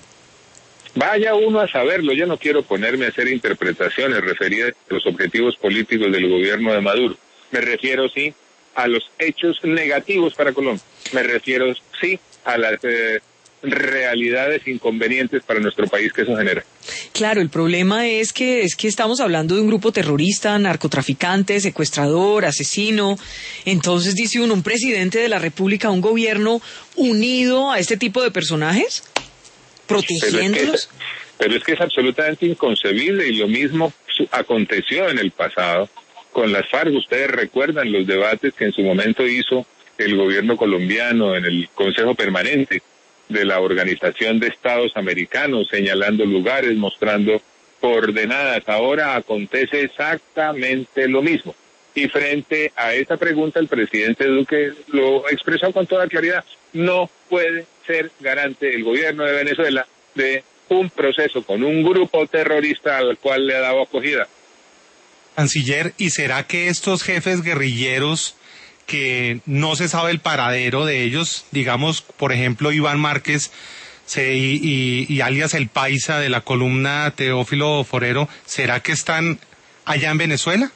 Vaya uno a saberlo. Yo no quiero ponerme a hacer interpretaciones referidas a los objetivos políticos del gobierno de Maduro. Me refiero, sí, a los hechos negativos para Colombia. Me refiero, sí, a las... Eh, realidades inconvenientes para nuestro país que eso genera. Claro, el problema es que es que estamos hablando de un grupo terrorista, narcotraficante, secuestrador, asesino. Entonces dice uno, un presidente de la República, un gobierno unido a este tipo de personajes, protegiéndolos. Pero es que, pero es, que es absolutamente inconcebible, y lo mismo aconteció en el pasado con las FARC. Ustedes recuerdan los debates que en su momento hizo el gobierno colombiano en el Consejo Permanente de la Organización de Estados Americanos, señalando lugares, mostrando coordenadas. Ahora acontece exactamente lo mismo. Y frente a esta pregunta, el presidente Duque lo expresó con toda claridad. No puede ser garante el gobierno de Venezuela de un proceso con un grupo terrorista al cual le ha dado acogida. Canciller, ¿y será que estos jefes guerrilleros que no se sabe el paradero de ellos, digamos, por ejemplo, Iván Márquez se, y, y, y alias el Paisa de la columna Teófilo Forero, ¿será que están allá en Venezuela?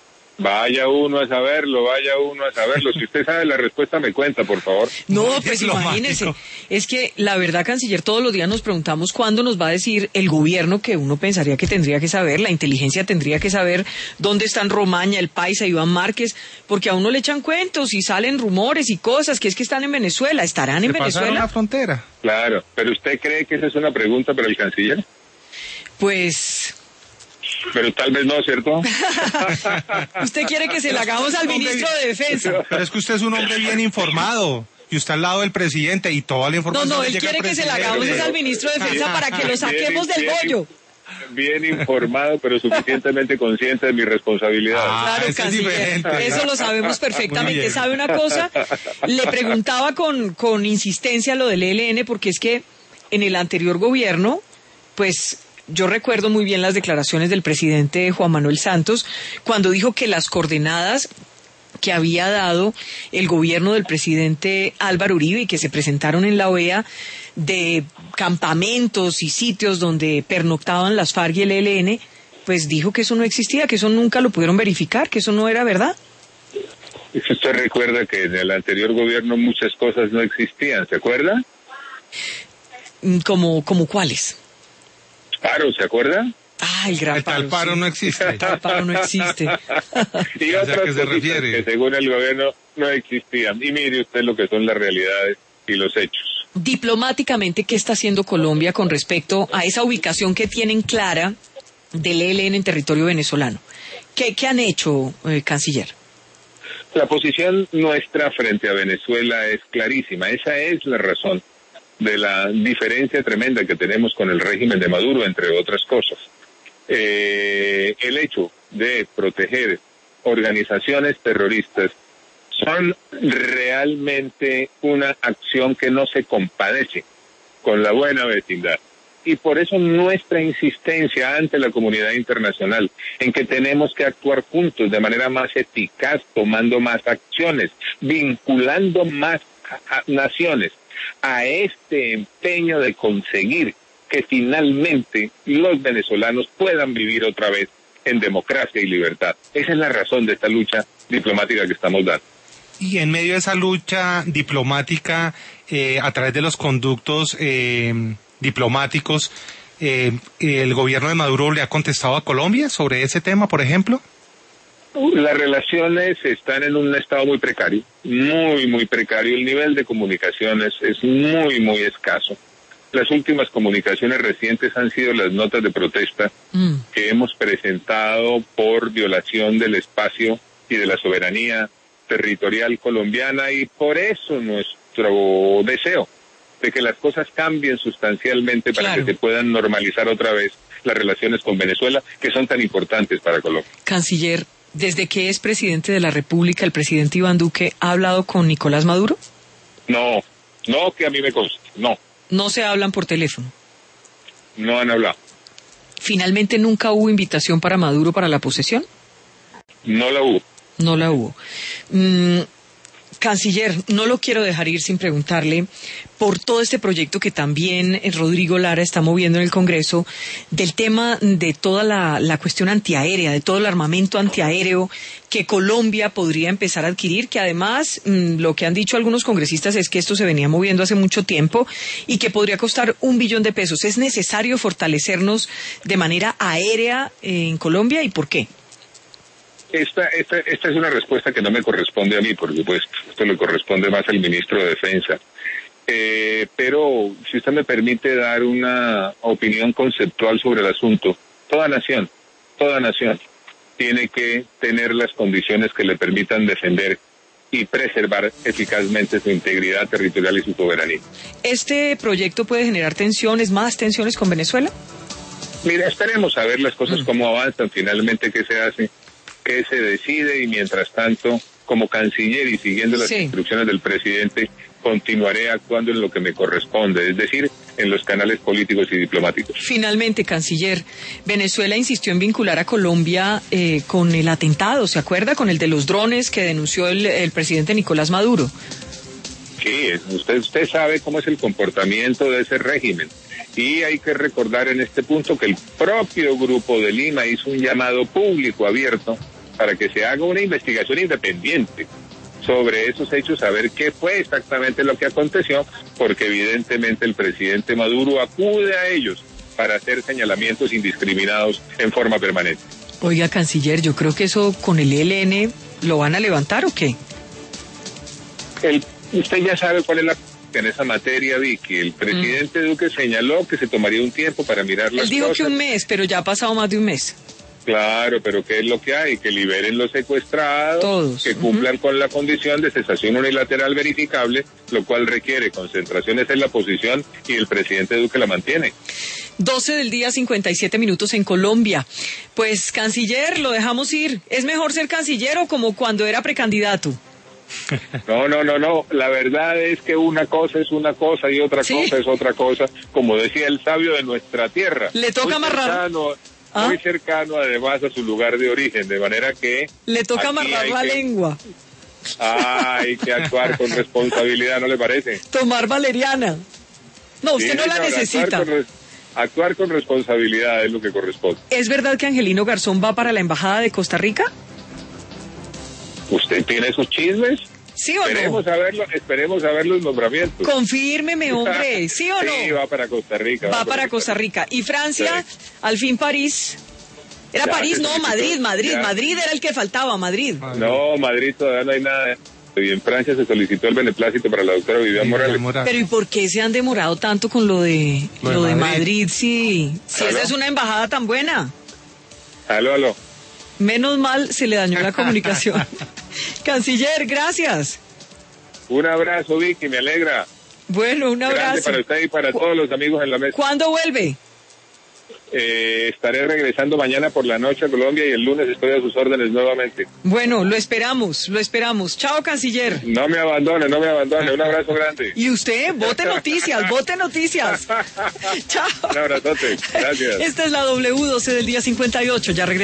Vaya uno a saberlo, vaya uno a saberlo. Si usted sabe la respuesta, me cuenta, por favor. No, pues imagínese. Es que la verdad, canciller, todos los días nos preguntamos cuándo nos va a decir el gobierno, que uno pensaría que tendría que saber, la inteligencia tendría que saber dónde están Romaña, el Paisa, Iván Márquez, porque a uno le echan cuentos y salen rumores y cosas, que es que están en Venezuela. ¿Estarán en Venezuela? ¿Pasaron la frontera? Claro, pero ¿usted cree que esa es una pregunta para el canciller? Pues... Pero tal vez no, ¿cierto? Usted quiere que se la hagamos al ministro de Defensa. Pero es que usted es un hombre bien informado. Y usted al lado del presidente y toda la información. No, no, él quiere que se la hagamos al ministro de Defensa para que lo saquemos del bollo. Bien informado, pero suficientemente consciente de mi responsabilidad. Ah, claro, canciller, eso lo sabemos perfectamente. ¿Sabe una cosa? Le preguntaba con, con insistencia lo del E L N, porque es que en el anterior gobierno, pues... Yo recuerdo muy bien las declaraciones del presidente Juan Manuel Santos cuando dijo que las coordenadas que había dado el gobierno del presidente Álvaro Uribe y que se presentaron en la O E A de campamentos y sitios donde pernoctaban las FARC y el E L N, pues dijo que eso no existía, que eso nunca lo pudieron verificar, que eso no era verdad. Si usted recuerda que en el anterior gobierno muchas cosas no existían, ¿se acuerda? ¿Como, como cuáles? Paro, ¿se acuerda? Ah, el gran El paro. tal paro sí. no existe. El tal paro no existe. Y ¿A otras qué se cositas refiere? que según el gobierno no existían. Y mire usted lo que son las realidades y los hechos. Diplomáticamente, ¿qué está haciendo Colombia con respecto a esa ubicación que tienen clara del E L N en territorio venezolano? ¿Qué, qué han hecho, eh, canciller? La posición nuestra frente a Venezuela es clarísima. Esa es la razón de la diferencia tremenda que tenemos con el régimen de Maduro, entre otras cosas. Eh, el hecho de proteger organizaciones terroristas son realmente una acción que no se compadece con la buena vecindad. Y por eso nuestra insistencia ante la comunidad internacional en que tenemos que actuar juntos de manera más eficaz, tomando más acciones, vinculando más a, a naciones a este empeño de conseguir que finalmente los venezolanos puedan vivir otra vez en democracia y libertad. Esa es la razón de esta lucha diplomática que estamos dando. Y en medio de esa lucha diplomática, eh, a través de los conductos eh, diplomáticos, eh, ¿el gobierno de Maduro le ha contestado a Colombia sobre ese tema, por ejemplo? Las relaciones están en un estado muy precario, muy, muy precario. El nivel de comunicaciones es muy, muy escaso. Las últimas comunicaciones recientes han sido las notas de protesta mm. que hemos presentado por violación del espacio y de la soberanía territorial colombiana, y por eso nuestro deseo de que las cosas cambien sustancialmente para claro. que se puedan normalizar otra vez las relaciones con Venezuela, que son tan importantes para Colombia. Canciller, ¿desde que es presidente de la República, el presidente Iván Duque ha hablado con Nicolás Maduro? No, no que a mí me conste, no. ¿No se hablan por teléfono? No han hablado. ¿Finalmente nunca hubo invitación para Maduro para la posesión? No la hubo. No la hubo. Mm, canciller, no lo quiero dejar ir sin preguntarle por todo este proyecto que también Rodrigo Lara está moviendo en el Congreso, del tema de toda la, la cuestión antiaérea, de todo el armamento antiaéreo que Colombia podría empezar a adquirir, que además mmm, lo que han dicho algunos congresistas es que esto se venía moviendo hace mucho tiempo y que podría costar un billón de pesos. ¿Es necesario fortalecernos de manera aérea en Colombia y por qué? Esta, esta, esta es una respuesta que no me corresponde a mí, por supuesto. Esto le corresponde más al ministro de Defensa. Eh, pero, si usted me permite dar una opinión conceptual sobre el asunto, toda nación, toda nación tiene que tener las condiciones que le permitan defender y preservar eficazmente su integridad territorial y su soberanía. ¿Este proyecto puede generar tensiones, más tensiones con Venezuela? Mira, esperemos a ver las cosas mm. cómo avanzan, finalmente qué se hace, qué se decide, y mientras tanto, como canciller y siguiendo las sí. instrucciones del presidente, continuaré actuando en lo que me corresponde, es decir, en los canales políticos y diplomáticos. Finalmente, canciller, Venezuela insistió en vincular a Colombia eh, con el atentado, ¿se acuerda? Con el de los drones que denunció el, el presidente Nicolás Maduro. Sí, usted, usted sabe cómo es el comportamiento de ese régimen. Y hay que recordar en este punto que el propio Grupo de Lima hizo un llamado público abierto para que se haga una investigación independiente sobre esos hechos, a ver qué fue exactamente lo que aconteció, porque evidentemente el presidente Maduro acude a ellos para hacer señalamientos indiscriminados en forma permanente. Oiga, canciller, yo creo que eso con el E L N, ¿lo van a levantar o qué? El, usted ya sabe cuál es la... en esa materia, Vicky. El presidente mm. Duque señaló que se tomaría un tiempo para mirar las cosas. Él dijo que un mes, pero ya ha pasado más de un mes. Claro, pero ¿qué es lo que hay? Que liberen los secuestrados, todos, que cumplan uh-huh. con la condición de cesación unilateral verificable, lo cual requiere concentraciones en la posición, y el presidente Duque la mantiene. doce del día, cincuenta y siete minutos en Colombia. Pues, canciller, lo dejamos ir. ¿Es mejor ser canciller o como cuando era precandidato? No, no, no, no. La verdad es que una cosa es una cosa y otra ¿Sí? cosa es otra cosa, como decía el sabio de nuestra tierra. Le toca amarrar. Cercano, ¿Ah? Muy cercano además a su lugar de origen, de manera que... Le toca amarrar la que... lengua. Ah, hay que actuar con responsabilidad, ¿no le parece? Tomar valeriana. No, usted sí, no la necesita. Actuar con, actuar con responsabilidad es lo que corresponde. ¿Es verdad que Angelino Garzón va para la Embajada de Costa Rica? ¿Usted tiene esos chismes? ¿Sí o esperemos no? A verlo, esperemos a ver los nombramientos. Confírmeme, hombre, ¿sí o no? Sí, va para Costa Rica. Va, va para Costa Rica. Rica. ¿Y Francia? Sí. Al fin París. ¿Era ya, París? No, Madrid, Madrid. Ya. Madrid era el que faltaba, Madrid. No, Madrid todavía no hay nada. Y en Francia se solicitó el beneplácito para la doctora Vivian Morales. Morales. Pero ¿y por qué se han demorado tanto con lo de lo, lo de Madrid? Madrid sí, si esa es una embajada tan buena. Aló, aló. Menos mal se le dañó la comunicación. Canciller, gracias. Un abrazo, Vicky, me alegra. Bueno, un abrazo. Grande para usted y para todos los amigos en la mesa. ¿Cuándo vuelve? Eh, estaré regresando mañana por la noche a Colombia y el lunes estoy a sus órdenes nuevamente. Bueno, lo esperamos, lo esperamos. Chao, canciller. No me abandone, no me abandone. Un abrazo grande. Y usted, vote noticias, vote noticias. Chao. Un abrazote. Gracias. Esta es la W doce del día cincuenta y ocho. Ya regresamos.